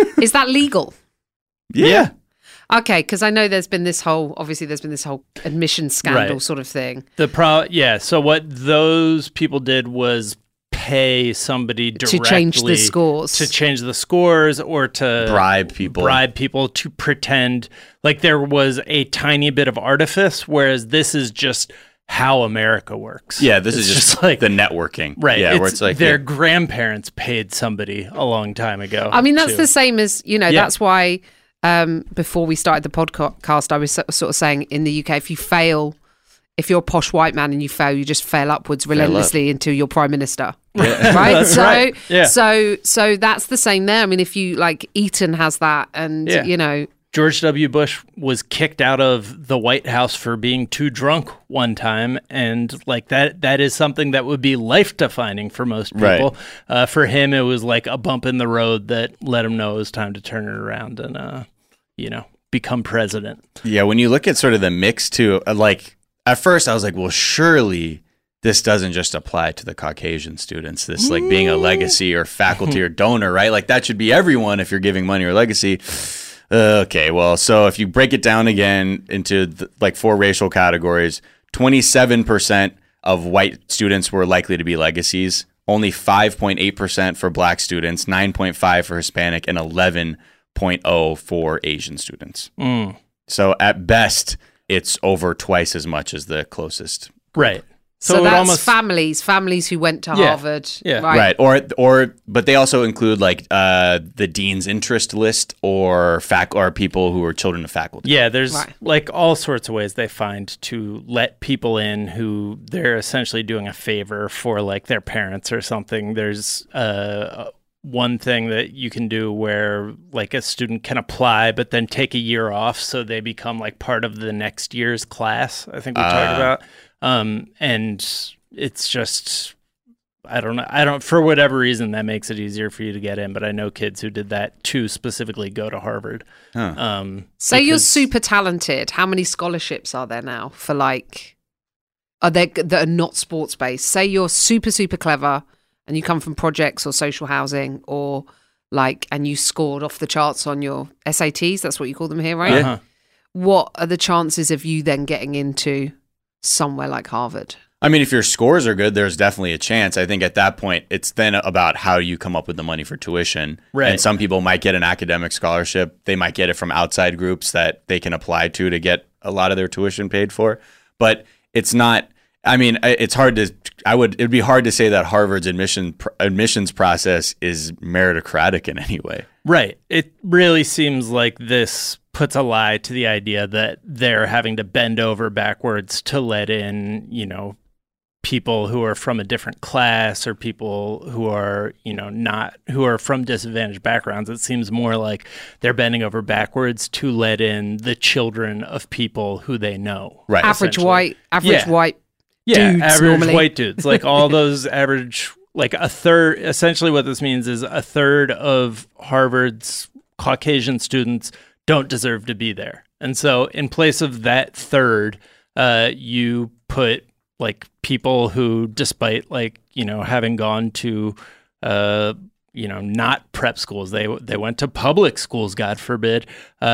Is that legal? Yeah. Okay, because I know there's been this whole admission scandal Right. sort of thing. So what those people did was pay somebody directly To change the scores. Or to bribe people to pretend like there was a tiny bit of artifice, whereas this is just how America works. Yeah, this is just like the networking. Right. Yeah, where it's like their grandparents paid somebody a long time ago. I mean, that's the same as, that's why before we started the podcast, I was sort of saying in the UK, if you're a posh white man and you fail, you just fail upwards relentlessly until you're prime minister. Yeah. Right? That's so, right. Yeah. so that's the same there. I mean, if you like Eton has that and, George W. Bush was kicked out of the White House for being too drunk one time, and like that is something that would be life-defining for most people. Right. For him, it was like a bump in the road that let him know it was time to turn it around and, become president. Yeah, when you look at sort of the mix too, like at first I was like, well, surely this doesn't just apply to the Caucasian students, this like being a legacy or faculty or donor, right? Like that should be everyone if you're giving money or legacy. Okay, well, so if you break it down again into like 4 racial categories, 27% of white students were likely to be legacies, only 5.8% for black students, 9.5% for Hispanic, and 11.0% for Asian students. So at best, it's over twice as much as the closest. Right. So that's families who went to Harvard. Yeah. Right. Or but they also include like the dean's interest list or people who are children of faculty. Yeah, there's like all sorts of ways they find to let people in who they're essentially doing a favor for, like their parents or something. There's one thing that you can do where like a student can apply but then take a year off so they become like part of the next year's class. I think we talked about. And it's just, I don't know. For whatever reason, that makes it easier for you to get in. But I know kids who did that to specifically go to Harvard. Say you're super talented. How many scholarships are there now for that are not sports based? Say you're super, super clever and you come from projects or social housing or and you scored off the charts on your SATs. That's what you call them here, right? Yeah. What are the chances of you then getting into somewhere like Harvard? I mean, if your scores are good, there's definitely a chance. I think at that point, it's then about how you come up with the money for tuition. Right. And some people might get an academic scholarship. They might get it from outside groups that they can apply to get a lot of their tuition paid for. But it's not, I mean, it's hard to, it'd be hard to say that Harvard's admissions process is meritocratic in any way. Right. It really seems like this puts a lie to the idea that they're having to bend over backwards to let in, people who are from a different class or people who are, who are from disadvantaged backgrounds. It seems more like they're bending over backwards to let in the children of people who they know. Right. Average white dudes average normally. White dudes, like all those average, like a third. Essentially, what this means is a third of Harvard's Caucasian students don't deserve to be there, and so in place of that third, you put like people who, despite having gone to not prep schools, they went to public schools, God forbid,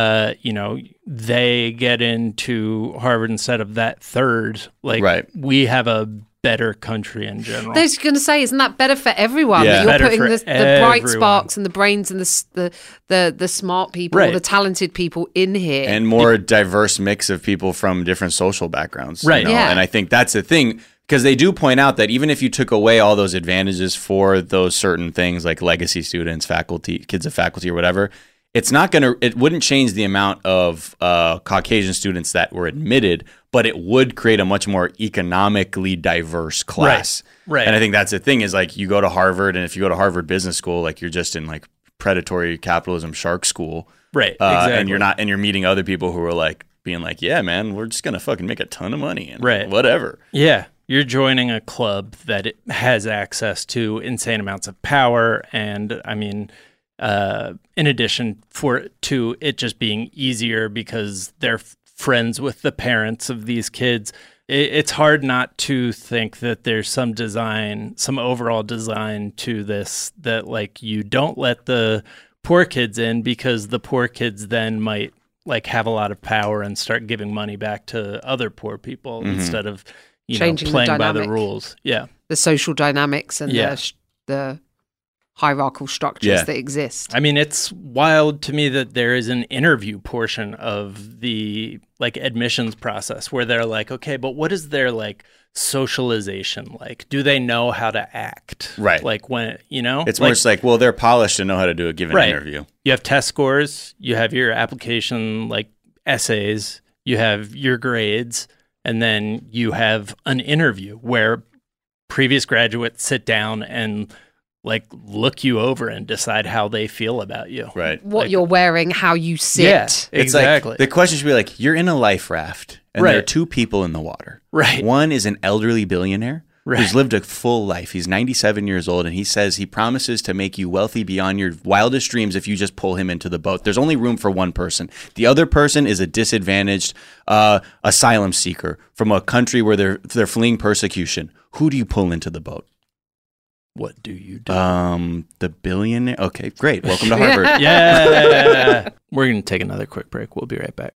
they get into Harvard instead of that third. We have a better country in general. I was going to say, isn't that better for everyone? Yeah. That you're Better putting for the bright everyone. sparks and the brains and the smart people, Right. the talented people in here. And more diverse mix of people from different social backgrounds. Right. Yeah. And I think that's the thing, because they do point out that even if you took away all those advantages for those certain things like legacy students, faculty, kids of faculty or whatever, it wouldn't change the amount of Caucasian students that were admitted, but it would create a much more economically diverse class. Right. And I think that's the thing is like you go to Harvard, and if you go to Harvard Business School, like you're just in like predatory capitalism shark school. Right. Exactly. And you're meeting other people who are like being like, yeah, man, we're just going to fucking make a ton of money and Right. whatever. Yeah. You're joining a club that it has access to insane amounts of power. And I mean, in addition to it just being easier because they're friends with the parents of these kids, it's hard not to think that there's some overall design to this, that like you don't let the poor kids in because the poor kids then might like have a lot of power and start giving money back to other poor people instead of changing playing the by the dynamic. rules. Yeah. The social dynamics and the hierarchical structures that exist. I mean, it's wild to me that there is an interview portion of the like admissions process where they're like, okay, but what is their like socialization like? Do they know how to act? Right. Like when, It's more just like, well, they're polished to know how to do a given interview. You have test scores, you have your application like essays, you have your grades, and then you have an interview where previous graduates sit down and like look you over and decide how they feel about you. Right. What you're wearing, how you sit. Yeah, It's exactly. like, the question should be like, you're in a life raft and there are two people in the water. Right. One is an elderly billionaire who's lived a full life. He's 97 years old and he says he promises to make you wealthy beyond your wildest dreams if you just pull him into the boat. There's only room for one person. The other person is a disadvantaged asylum seeker from a country where they're fleeing persecution. Who do you pull into the boat? What do you do? The billionaire. Okay, great. Welcome to Harvard. Yeah. We're going to take another quick break. We'll be right back.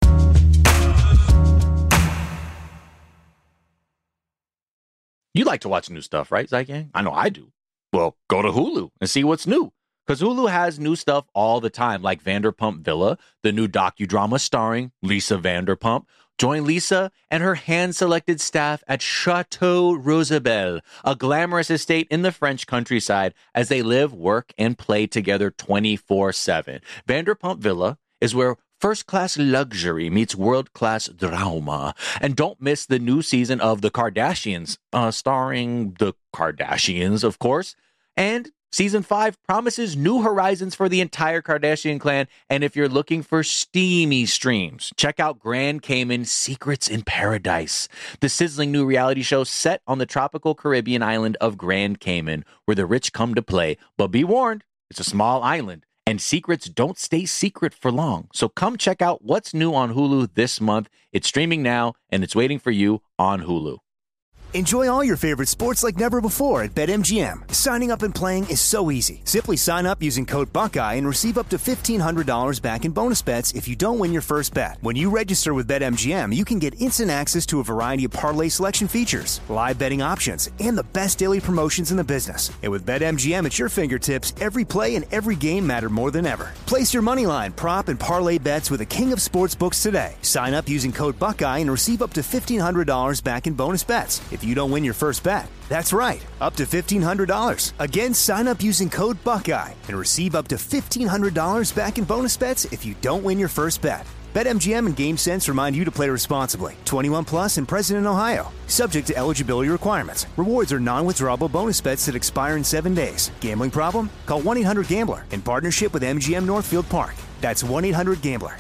You like to watch new stuff, right, Zygang? I know I do. Well, go to Hulu and see what's new. Because Hulu has new stuff all the time, like Vanderpump Villa, the new docudrama starring Lisa Vanderpump. Join Lisa and her hand-selected staff at Chateau Rosabelle, a glamorous estate in the French countryside, as they live, work, and play together 24/7. Vanderpump Villa is where first-class luxury meets world-class drama. And don't miss the new season of The Kardashians, starring the Kardashians, of course. And Season 5 promises new horizons for the entire Kardashian clan, and if you're looking for steamy streams, check out Grand Cayman Secrets in Paradise, the sizzling new reality show set on the tropical Caribbean island of Grand Cayman, where the rich come to play. But be warned, it's a small island, and secrets don't stay secret for long. So come check out what's new on Hulu this month. It's streaming now, and it's waiting for you on Hulu. Enjoy all your favorite sports like never before at BetMGM. Signing up and playing is so easy. Simply sign up using code Buckeye and receive up to $1,500 back in bonus bets if you don't win your first bet. When you register with BetMGM, you can get instant access to a variety of parlay selection features, live betting options, and the best daily promotions in the business. And with BetMGM at your fingertips, every play and every game matter more than ever. Place your moneyline, prop, and parlay bets with the king of sportsbooks today. Sign up using code Buckeye and receive up to $1,500 back in bonus bets if you don't win your first bet. That's right, up to $1,500. Again, sign up using code Buckeye and receive up to $1,500 back in bonus bets if you don't win your first bet. BetMGM and GameSense remind you to play responsibly. 21 plus and present in Ohio. Subject to eligibility requirements. Rewards are non-withdrawable bonus bets that expire in 7 days. Gambling problem? Call 1-800-GAMBLER in partnership with MGM Northfield Park. That's 1-800-GAMBLER.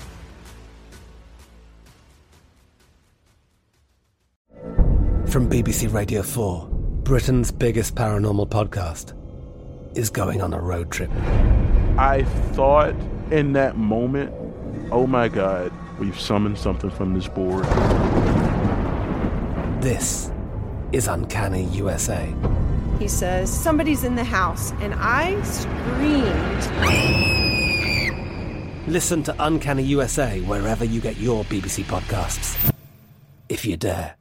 From BBC Radio 4, Britain's biggest paranormal podcast is going on a road trip. I thought in that moment, oh my God, we've summoned something from this board. This is Uncanny USA. He says, somebody's in the house, and I screamed. Listen to Uncanny USA wherever you get your BBC podcasts, if you dare.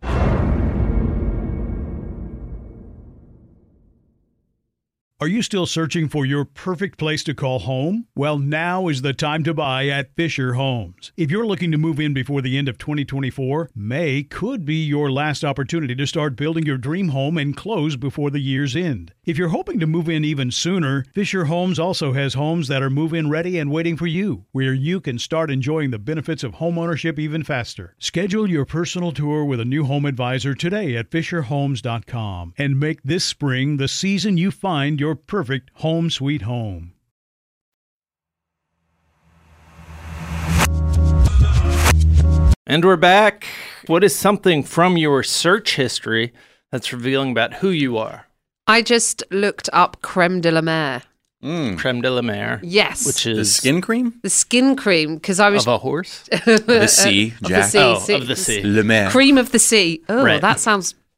Are you still searching for your perfect place to call home? Well, now is the time to buy at Fisher Homes. If you're looking to move in before the end of 2024, May could be your last opportunity to start building your dream home and close before the year's end. If you're hoping to move in even sooner, Fisher Homes also has homes that are move-in ready and waiting for you, where you can start enjoying the benefits of homeownership even faster. Schedule your personal tour with a new home advisor today at FisherHomes.com and make this spring the season you find your perfect home sweet home. And we're back. What is something from your search history that's revealing about who you are? I just looked up creme de la mer. Creme de la mer. Yes. Which is the skin cream? The skin cream, because I was... Of a horse? The sea, Jack. Of the sea. Of the sea. Le mer. Cream of the sea. Oh, Right. that sounds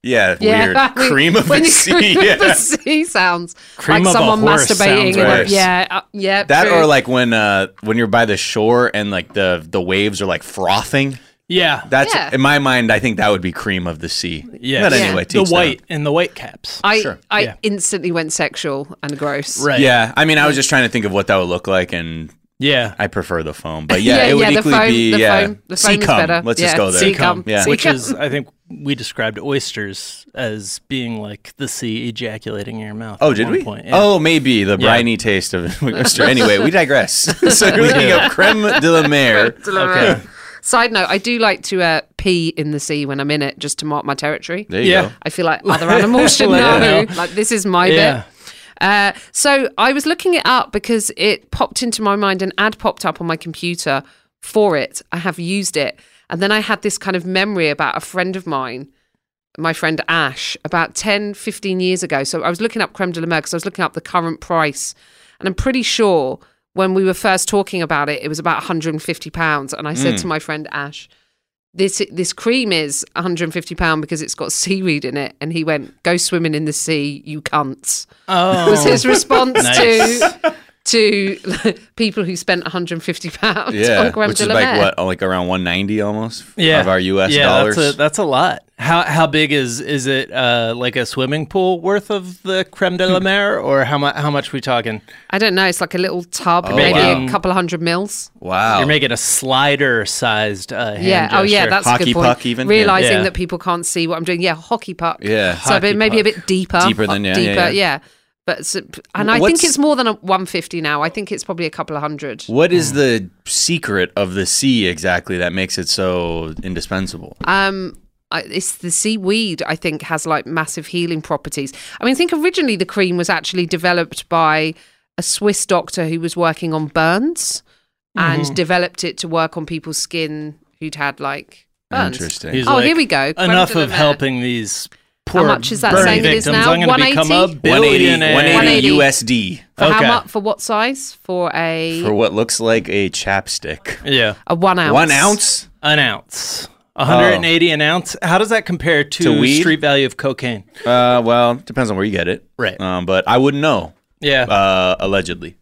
Yeah, Yeah, weird. I mean, Cream of when the you sea. cream of Yeah. the sea sounds Cream like of a someone horse masturbating. sounds worse. Yeah, That true. or like when you're by the shore and like the waves are like frothing. Yeah. That's Yeah. in my mind. I think that would be cream of the sea. Yeah. But anyway, The teach them. white and the white caps. I Yeah. instantly went sexual and gross. Right. Yeah, I mean, I was just trying to think of what that would look like, and Yeah. I prefer the foam. But yeah, it would the equally foam, be the yeah. foam. The sea foam is cum. better. Let's Yeah, just go there. sea cum. Yeah. Sea Which cum. is, I think we described oysters as being like the sea ejaculating in your mouth. Oh, at did one we? Point. Yeah. Oh, maybe the Yeah. briny taste of an oyster. Anyway, we digress. So you're looking up creme de la mer. Okay. Side note, I do like to pee in the sea when I'm in it, just to mark my territory. There you Yeah. go. I feel like other animals should Let know. it know. Like, this is my Yeah. bit. So I was looking it up because it popped into my mind, an ad popped up on my computer for it. I have used it. And then I had this kind of memory about a friend of mine, my friend Ash, about 10, 15 years ago. So I was looking up creme de la mer because I was looking up the current price. And I'm pretty sure when we were first talking about it, it was about £150. And I said to my friend Ash, this cream is £150 because it's got seaweed in it. And he went, go swimming in the sea, you cunts. Oh. Was his response Nice. to people who spent £150 Yeah, on creme which de is la like mer. what, like around 190 almost Yeah. of our U.S. yeah, dollars. That's a lot. How big is it? Like a swimming pool worth of the creme de la mer, or how much we talking? I don't know. It's like a little tub, Oh, maybe wow. a couple of 100 mils. Wow. You're making a slider-sized hand Yeah. Oh, yeah. gesture. That's Hockey a good point. puck even? Realizing Yeah. that people can't see what I'm doing. Yeah, hockey puck. Yeah. So Hockey maybe a puck. bit deeper. Deeper than- yeah, yeah, yeah. But and I think What's- it's more than a 150 now. I think it's probably a couple of hundred. What is the secret of the sea exactly that makes it so indispensable? It's the seaweed, I think, has like massive healing properties. I mean, I think originally the cream was actually developed by a Swiss doctor who was working on burns and developed it to work on people's skin who'd had like burns. Interesting. He's Oh, like, here we go. Creme Enough de la of mer. helping these poor How much is that burn saying it is victims. now? I'm going to become a 180? billionaire. 180 180. USD For how Okay. much? For what size? For for what looks like a chapstick. Yeah. a 1 ounce. 1 ounce? An ounce. 180 an ounce. How does that compare to weed? street value of cocaine? Well, depends on where you get it. Right. But I wouldn't know. Yeah. Allegedly.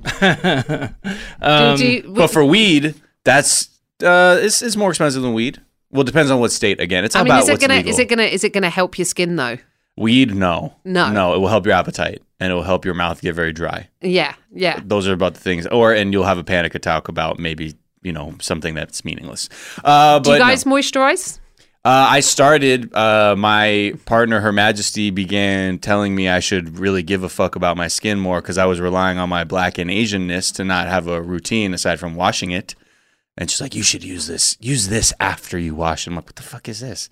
Do But for weed, that's it's more expensive than weed. Well, it depends on what state. Again, it's I all mean, about is it what's gonna legal. is it gonna help your skin though? Weed, no, No. It will help your appetite and it will help your mouth get very dry. Yeah, yeah. Those are about the things. And you'll have a panic attack about maybe something that's meaningless. But Do you guys no. moisturize? I started. My partner, Her Majesty, began telling me I should really give a fuck about my skin more because I was relying on my black and Asianness to not have a routine aside from washing it. And she's like, "You should use this. Use this after you wash." I'm like, "What the fuck is this?"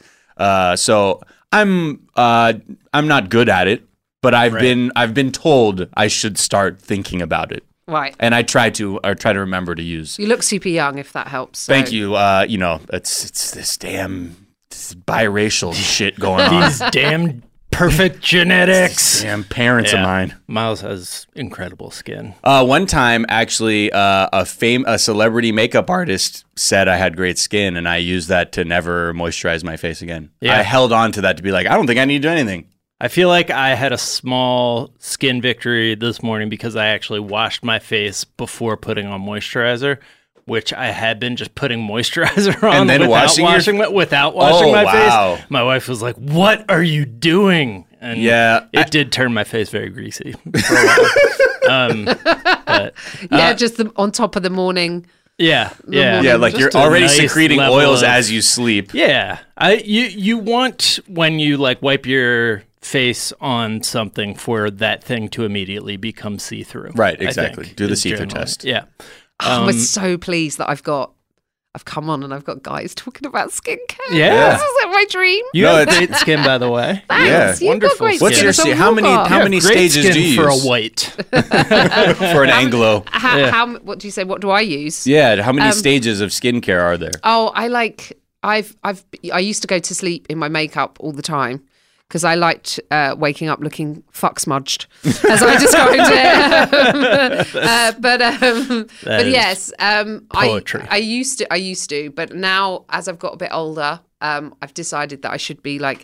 So I'm not good at it, but I've been told I should start thinking about it, Right. and I try to remember to use. You look super young, if that helps. so- Thank you. It's this damn biracial shit going on. These damn perfect genetics. Damn parents of Yeah. mine. Miles has incredible skin. One time, actually, a celebrity makeup artist said I had great skin, and I used that to never moisturize my face again. Yeah. I held on to that to be like, I don't think I need to do anything. I feel like I had a small skin victory this morning because I actually washed my face before putting on moisturizer, which I had been just putting moisturizer on And then without washing my wow. face. My wife was like, "What are you doing?" And Yeah, it did turn my face very greasy for a while. But just on top of the morning. yeah, yeah, Yeah, like Just you're a already nice secreting level oils of- as you sleep. Yeah, you want when you like wipe your face on something for that thing to immediately become see-through. Right, I exactly. think, Do the is see-through generally- test. Yeah. I was so pleased that I've come on and I've got guys talking about skincare. Yeah. This is like my dream. You No, have it's- great skin, by the way. Thanks. Yeah. You've got Wonderful great skin. What's skin. your It's a how many robot. how You many have great stages skin do you for use a white? for an Anglo? What do you say? What do I use? Yeah, how many stages of skincare are there? Oh, I used to go to sleep in my makeup all the time because I liked waking up looking fuck smudged, as I described it. But is yes, poetry. I used to, but now as I've got a bit older, I've decided that I should be like,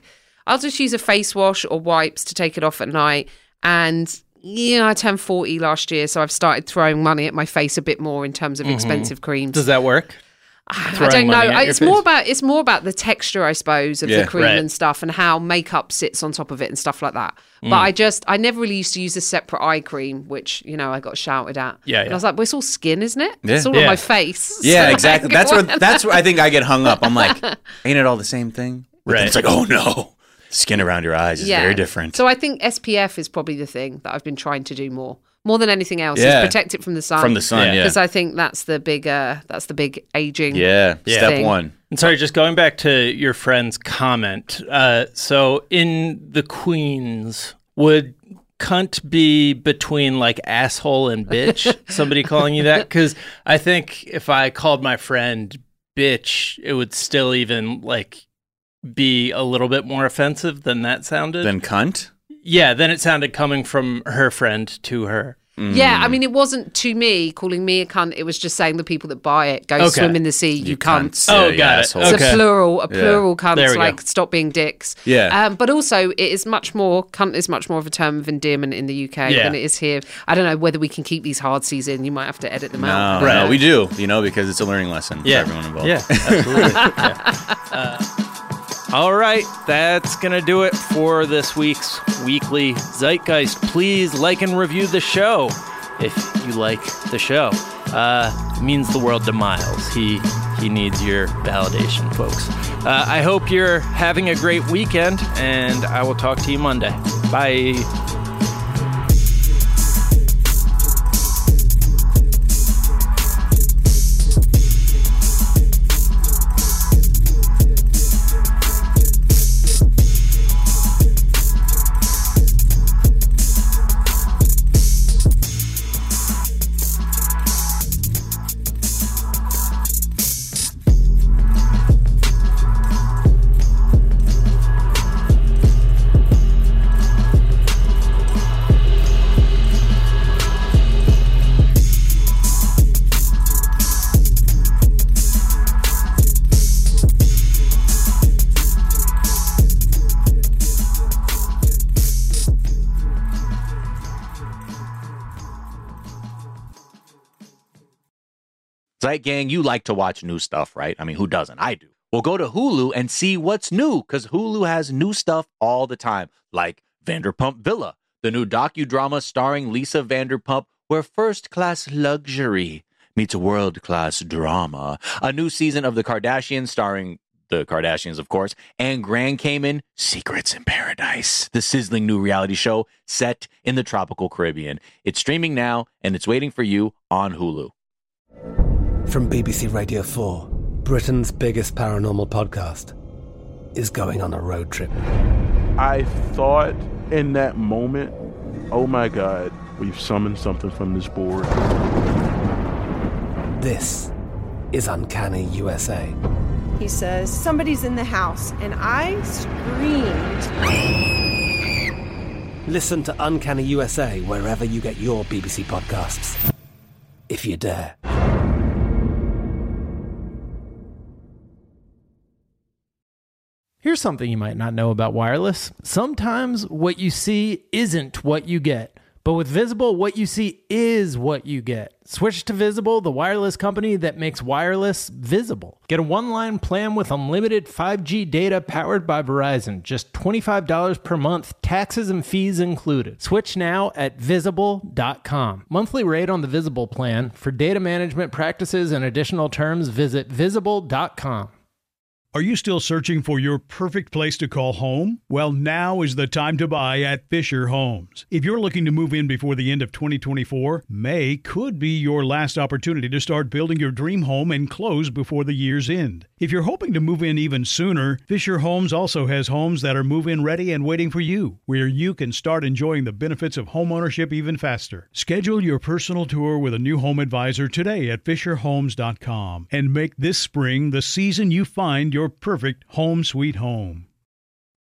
I'll just use a face wash or wipes to take it off at night. And I turned 40 last year, so I've started throwing money at my face a bit more in terms of expensive creams. Does that work? I don't know. It's more about the texture, I suppose, of the cream and stuff, and how makeup sits on top of it and stuff like that. But I never really used to use a separate eye cream, which I got shouted at. Yeah, and I was like, well, it's all skin, isn't it? Yeah. It's all on my face. Yeah, exactly. That's where I think I get hung up. I'm like, ain't it all the same thing? But then it's like, oh no, skin around your eyes is very different. So I think SPF is probably the thing that I've been trying to do more than anything else, is protect it from the sun. From the sun, because I think that's the big aging. Step one. And sorry, just going back to your friend's comment. So in the Queens, would cunt be between like asshole and bitch? Somebody calling you that? Because I think if I called my friend bitch, it would still even like be a little bit more offensive than that sounded. Than cunt? Yeah, then it sounded coming from her friend to her. Yeah, I mean, it wasn't to me calling me a cunt. It was just saying the people that buy it, go swim in the sea, you cunts. Oh, got it. It's a plural cunts, like stop being dicks. Yeah. But also, it is cunt is much more of a term of endearment in the UK than it is here. I don't know whether we can keep these hard C's in. You might have to edit them out. No, we do, because it's a learning lesson for everyone involved. Yeah, absolutely. All right, that's going to do it for this week's Weekly Zeitgeist. Please like and review the show if you like the show. It means the world to Miles. He needs your validation, folks. I hope you're having a great weekend, and I will talk to you Monday. Bye. Zeit Gang, you like to watch new stuff, right? I mean, who doesn't? I do. Well, go to Hulu and see what's new, because Hulu has new stuff all the time, like Vanderpump Villa, the new docudrama starring Lisa Vanderpump, where first-class luxury meets world-class drama. A new season of The Kardashians starring the Kardashians, of course, and Grand Cayman, Secrets in Paradise, the sizzling new reality show set in the tropical Caribbean. It's streaming now, and it's waiting for you on Hulu. From BBC Radio 4, Britain's biggest paranormal podcast is going on a road trip. I thought in that moment, oh my God, we've summoned something from this board. This is Uncanny USA. He says, somebody's in the house, and I screamed. Listen to Uncanny USA wherever you get your BBC podcasts, if you dare. Here's something you might not know about wireless. Sometimes what you see isn't what you get. But with Visible, what you see is what you get. Switch to Visible, the wireless company that makes wireless visible. Get a one-line plan with unlimited 5G data powered by Verizon. Just $25 per month, taxes and fees included. Switch now at Visible.com. Monthly rate on the Visible plan. For data management practices and additional terms, visit Visible.com. Are you still searching for your perfect place to call home? Well, now is the time to buy at Fisher Homes. If you're looking to move in before the end of 2024, May could be your last opportunity to start building your dream home and close before the year's end. If you're hoping to move in even sooner, Fisher Homes also has homes that are move-in ready and waiting for you, where you can start enjoying the benefits of homeownership even faster. Schedule your personal tour with a new home advisor today at FisherHomes.com and make this spring the season you find your perfect home sweet home.